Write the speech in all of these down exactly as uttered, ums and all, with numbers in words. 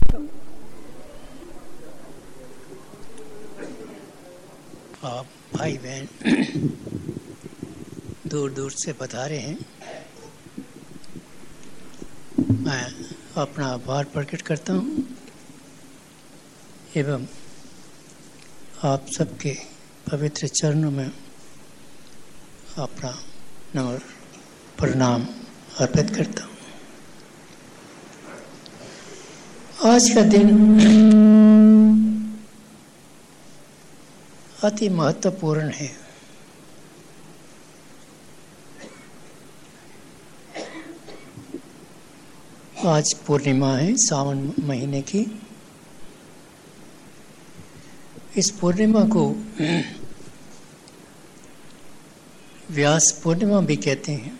आप भाई बहन दूर दूर से पधारे हैं, मैं अपना आभार प्रकट करता हूँ एवं आप सबके पवित्र चरणों में अपना नम्र प्रणाम अर्पित करता हूँ। आज का दिन अति महत्वपूर्ण है। आज पूर्णिमा है सावन महीने की। इस पूर्णिमा को व्यास पूर्णिमा भी कहते हैं।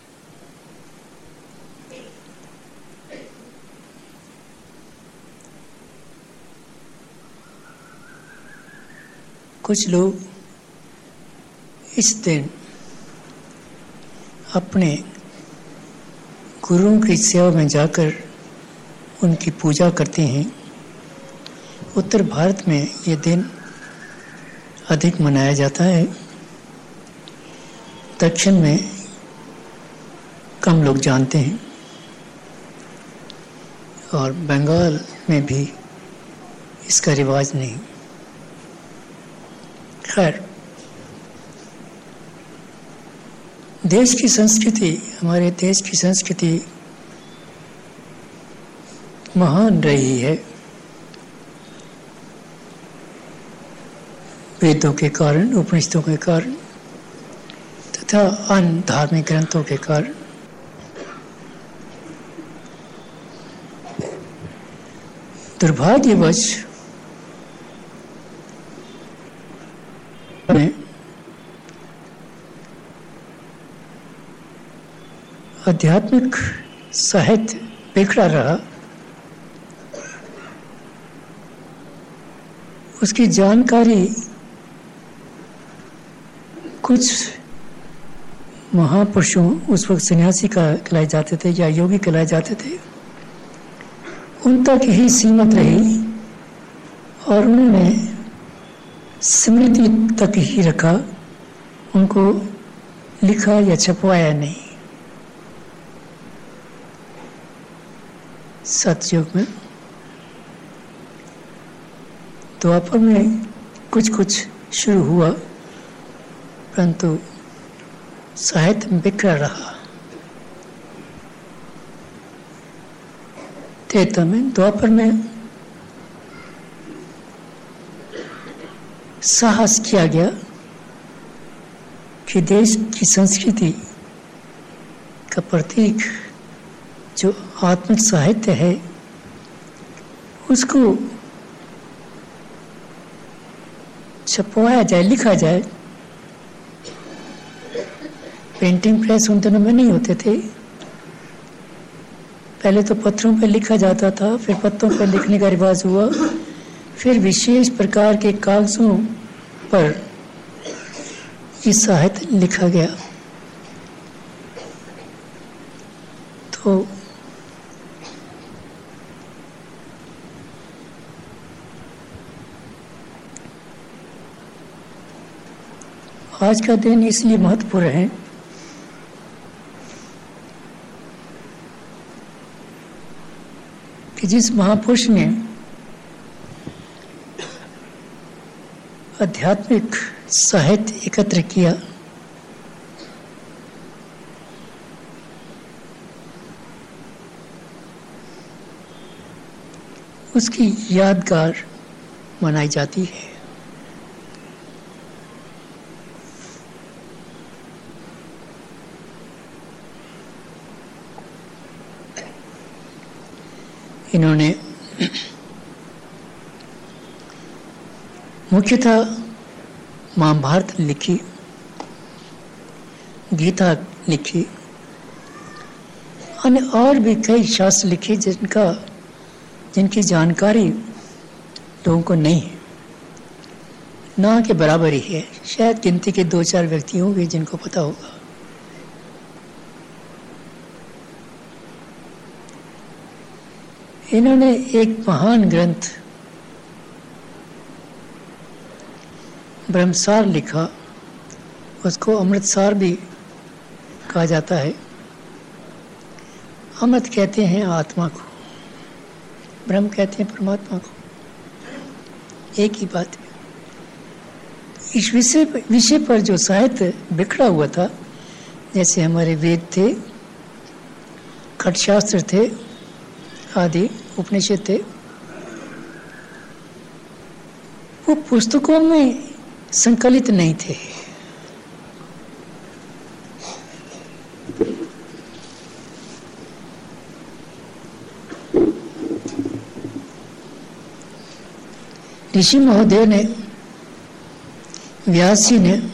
कुछ लोग इस दिन अपने गुरुओं की सेवा में जाकर उनकी पूजा करते हैं। उत्तर भारत में ये दिन अधिक मनाया जाता है, दक्षिण में कम लोग जानते हैं और बंगाल में भी इसका रिवाज नहीं। खैर, देश की संस्कृति, हमारे देश की संस्कृति महान रही है वेदों के कारण, उपनिषदों के कारण तथा अन्य धार्मिक ग्रंथों के कारण। दुर्भाग्यवश में आध्यात्मिक साहित्य बिखरा रहा। उसकी जानकारी कुछ महापुरुषों, उस वक्त सन्यासी का कहलाए जाते थे या योगी कहलाए जाते थे, उन तक ही सीमित रही और उन्होंने स्मृति तक ही रखा, उनको लिखा या छपवाया नहीं। सतयुग में, द्वापर में कुछ कुछ शुरू हुआ, परंतु साहित्य बिखरा रहा। त्रेता में, द्वापर में साहस किया गया कि देश की संस्कृति का प्रतीक जो आत्मिक साहित्य है उसको छपवाया जाए, लिखा जाए। पेंटिंग प्रेस उन दिनों में नहीं होते थे। पहले तो पत्थरों पर लिखा जाता था, फिर पत्तों पर लिखने का रिवाज हुआ, फिर विशेष प्रकार के कागजों पर ये साहित्य लिखा गया। तो आज का दिन इसलिए महत्वपूर्ण है कि जिस महापुरुष ने आध्यात्मिक साहित्य एकत्र किया, उसकी यादगार मनाई जाती है। इन्होंने मुख्यतः महाभारत लिखी, गीता लिखी, अन्य और भी कई शास्त्र लिखे जिनका जिनकी जानकारी लोगों को नहीं है, ना के बराबर ही है। शायद गिनती के दो चार व्यक्ति होंगे जिनको पता होगा। इन्होंने एक महान ग्रंथ ब्रह्मसार लिखा, उसको अमृतसार भी कहा जाता है। अमृत कहते हैं आत्मा को, ब्रह्म कहते हैं परमात्मा को, एक ही बात है। इस विषय विषय पर जो साहित्य बिखरा हुआ था, जैसे हमारे वेद थे, खटशास्त्र थे आदि, उपनिषद थे, वो पुस्तकों में संकलित नहीं थे। ऋषि महोदय ने, व्यास जी ने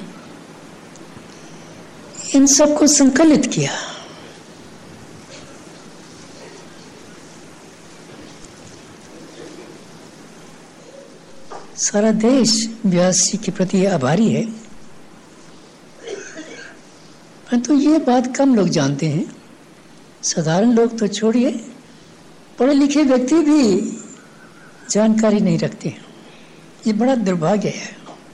इन सबको संकलित किया। सारा देश व्यास जी के प्रति आभारी है, परंतु ये बात कम लोग जानते हैं। साधारण लोग तो छोड़िए, पढ़े लिखे व्यक्ति भी जानकारी नहीं रखते हैं। ये बड़ा दुर्भाग्य है।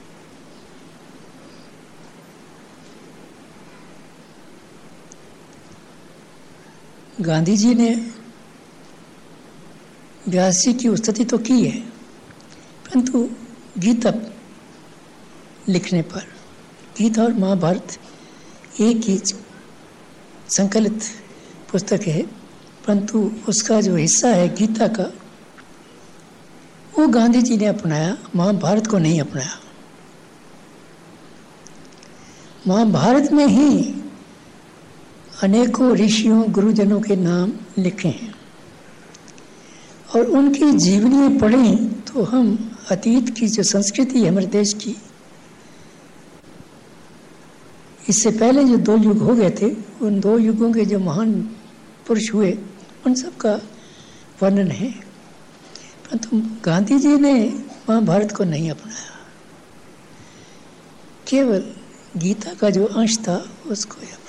गांधी जी ने व्यास जी की स्तुति तो की है, परंतु गीता लिखने पर, गीता और महाभारत एक ही संकलित पुस्तक है, परंतु उसका जो हिस्सा है गीता का, वो गांधी जी ने अपनाया, महाभारत को नहीं अपनाया। महाभारत में ही अनेकों ऋषियों गुरुजनों के नाम लिखे हैं, और उनकी जीवनी पढ़ें तो हम अतीत की जो संस्कृति है हमारे देश की, इससे पहले जो दो युग हो गए थे, उन दो युगों के जो महान पुरुष हुए, उन सब का वर्णन है। परंतु गांधी जी ने महाभारत को नहीं अपनाया, केवल गीता का जो अंश था उसको